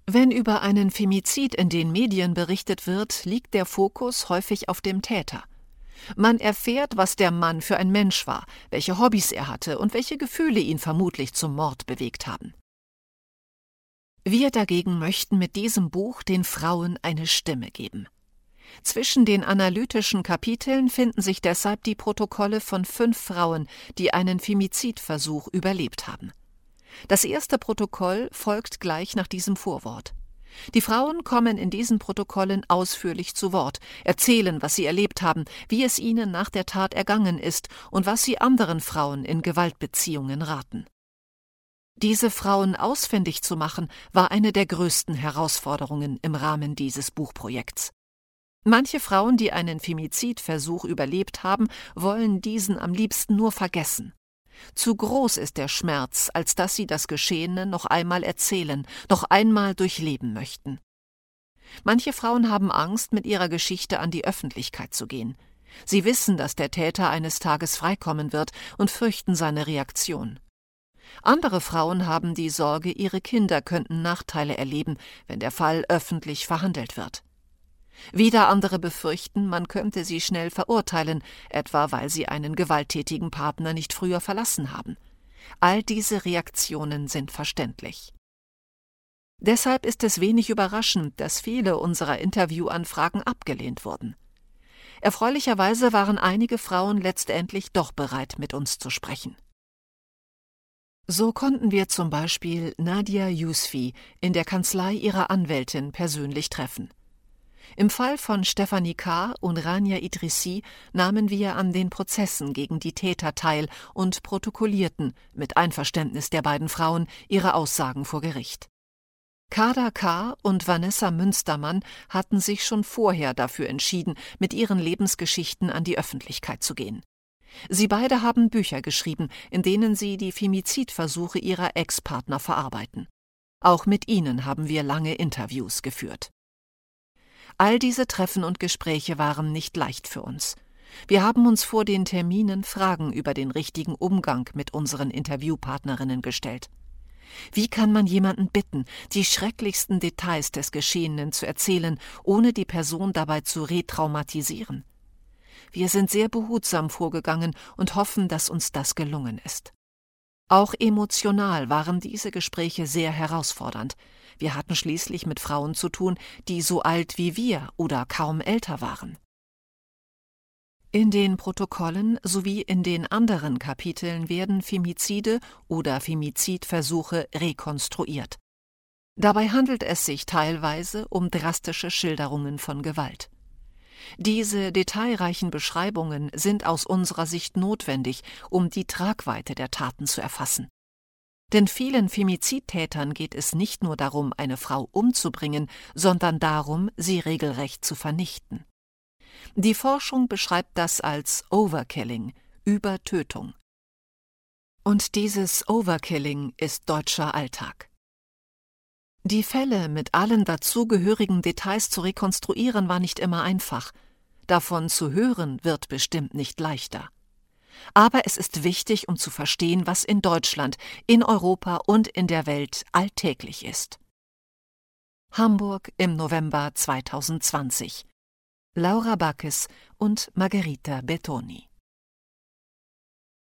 Wenn über einen Femizid in den Medien berichtet wird, liegt der Fokus häufig auf dem Täter. Man erfährt, was der Mann für ein Mensch war, welche Hobbys er hatte und welche Gefühle ihn vermutlich zum Mord bewegt haben. Wir dagegen möchten mit diesem Buch den Frauen eine Stimme geben. Zwischen den analytischen Kapiteln finden sich deshalb die Protokolle von 5 Frauen, die einen Femizidversuch überlebt haben. Das erste Protokoll folgt gleich nach diesem Vorwort. Die Frauen kommen in diesen Protokollen ausführlich zu Wort, erzählen, was sie erlebt haben, wie es ihnen nach der Tat ergangen ist und was sie anderen Frauen in Gewaltbeziehungen raten. Diese Frauen ausfindig zu machen, war eine der größten Herausforderungen im Rahmen dieses Buchprojekts. Manche Frauen, die einen Femizidversuch überlebt haben, wollen diesen am liebsten nur vergessen. Zu groß ist der Schmerz, als dass sie das Geschehene noch einmal erzählen, noch einmal durchleben möchten. Manche Frauen haben Angst, mit ihrer Geschichte an die Öffentlichkeit zu gehen. Sie wissen, dass der Täter eines Tages freikommen wird und fürchten seine Reaktion. Andere Frauen haben die Sorge, ihre Kinder könnten Nachteile erleben, wenn der Fall öffentlich verhandelt wird. Wieder andere befürchten, man könnte sie schnell verurteilen, etwa weil sie einen gewalttätigen Partner nicht früher verlassen haben. All diese Reaktionen sind verständlich. Deshalb ist es wenig überraschend, dass viele unserer Interviewanfragen abgelehnt wurden. Erfreulicherweise waren einige Frauen letztendlich doch bereit, mit uns zu sprechen. So konnten wir zum Beispiel Nadia Yusfi in der Kanzlei ihrer Anwältin persönlich treffen. Im Fall von Stefanie K. und Rania Idrissi nahmen wir an den Prozessen gegen die Täter teil und protokollierten, mit Einverständnis der beiden Frauen, ihre Aussagen vor Gericht. Kader K. und Vanessa Münstermann hatten sich schon vorher dafür entschieden, mit ihren Lebensgeschichten an die Öffentlichkeit zu gehen. Sie beide haben Bücher geschrieben, in denen sie die Femizidversuche ihrer Ex-Partner verarbeiten. Auch mit ihnen haben wir lange Interviews geführt. All diese Treffen und Gespräche waren nicht leicht für uns. Wir haben uns vor den Terminen Fragen über den richtigen Umgang mit unseren Interviewpartnerinnen gestellt. Wie kann man jemanden bitten, die schrecklichsten Details des Geschehenen zu erzählen, ohne die Person dabei zu retraumatisieren? Wir sind sehr behutsam vorgegangen und hoffen, dass uns das gelungen ist. Auch emotional waren diese Gespräche sehr herausfordernd. Wir hatten schließlich mit Frauen zu tun, die so alt wie wir oder kaum älter waren. In den Protokollen sowie in den anderen Kapiteln werden Femizide oder Femizidversuche rekonstruiert. Dabei handelt es sich teilweise um drastische Schilderungen von Gewalt. Diese detailreichen Beschreibungen sind aus unserer Sicht notwendig, um die Tragweite der Taten zu erfassen. Denn vielen Femizidtätern geht es nicht nur darum, eine Frau umzubringen, sondern darum, sie regelrecht zu vernichten. Die Forschung beschreibt das als Overkilling, Übertötung. Und dieses Overkilling ist deutscher Alltag. Die Fälle mit allen dazugehörigen Details zu rekonstruieren war nicht immer einfach. Davon zu hören wird bestimmt nicht leichter. Aber es ist wichtig, um zu verstehen, was in Deutschland, in Europa und in der Welt alltäglich ist. Hamburg im November 2020. Laura Backes und Margherita Bertoni.